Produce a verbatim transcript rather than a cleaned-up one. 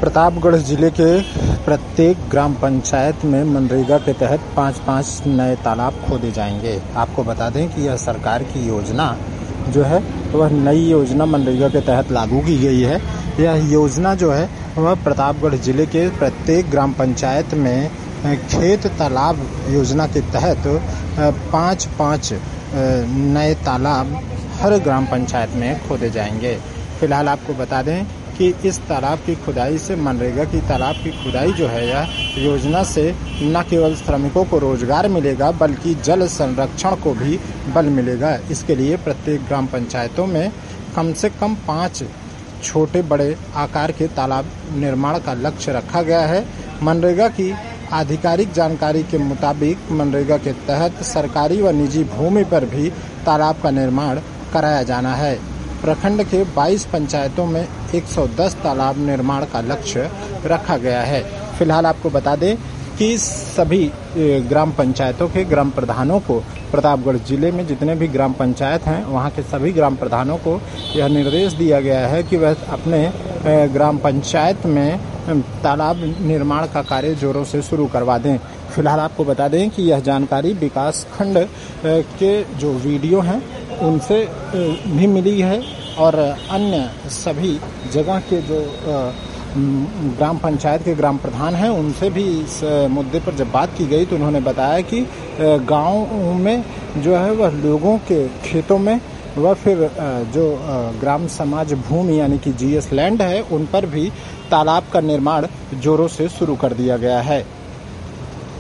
प्रतापगढ़ जिले के प्रत्येक ग्राम पंचायत में मनरेगा के तहत पाँच पाँच नए तालाब खोदे जाएंगे। आपको बता दें कि यह सरकार की योजना जो है वह नई योजना मनरेगा के तहत लागू की गई है। यह योजना जो है वह प्रतापगढ़ जिले के प्रत्येक ग्राम पंचायत में खेत तालाब योजना के तहत पाँच पाँच नए तालाब हर ग्राम पंचायत में खोदे जाएंगे। फिलहाल आपको बता दें कि इस तालाब की खुदाई से मनरेगा की तालाब की खुदाई जो है यह योजना से न केवल श्रमिकों को रोजगार मिलेगा बल्कि जल संरक्षण को भी बल मिलेगा। इसके लिए प्रत्येक ग्राम पंचायतों में कम से कम पाँच छोटे बड़े आकार के तालाब निर्माण का लक्ष्य रखा गया है। मनरेगा की आधिकारिक जानकारी के मुताबिक मनरेगा के तहत सरकारी व निजी भूमि पर भी तालाब का निर्माण कराया जाना है। प्रखंड के बाईस पंचायतों में एक सौ दस तालाब निर्माण का लक्ष्य रखा गया है। फिलहाल आपको बता दें कि सभी ग्राम पंचायतों के ग्राम प्रधानों को प्रतापगढ़ जिले में जितने भी ग्राम पंचायत हैं वहां के सभी ग्राम प्रधानों को यह निर्देश दिया गया है कि वह अपने ग्राम पंचायत में तालाब निर्माण का कार्य जोरों से शुरू करवा दें। फिलहाल आपको बता दें कि यह जानकारी विकास खंड के जो वीडियो हैं उनसे भी मिली है और अन्य सभी जगह के जो ग्राम पंचायत के ग्राम प्रधान हैं उनसे भी इस मुद्दे पर जब बात की गई तो उन्होंने बताया कि गांव में जो है वह लोगों के खेतों में वह फिर जो ग्राम समाज भूमि यानी कि जीएस लैंड है उन पर भी तालाब का निर्माण जोरों से शुरू कर दिया गया है।